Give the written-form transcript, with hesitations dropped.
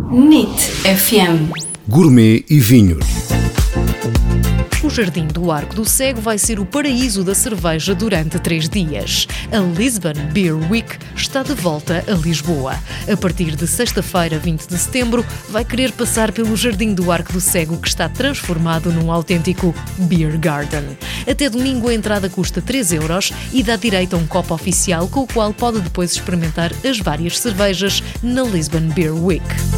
NIT FM. Gourmet e vinhos. O Jardim do Arco do Cego vai ser o paraíso da cerveja durante 3 dias. A Lisbon Beer Week está de volta a Lisboa. A partir de sexta-feira, 20 de setembro, vai querer passar pelo Jardim do Arco do Cego, que está transformado num autêntico Beer Garden. Até domingo a entrada custa 3 euros e dá direito a um copo oficial com o qual pode depois experimentar as várias cervejas na Lisbon Beer Week.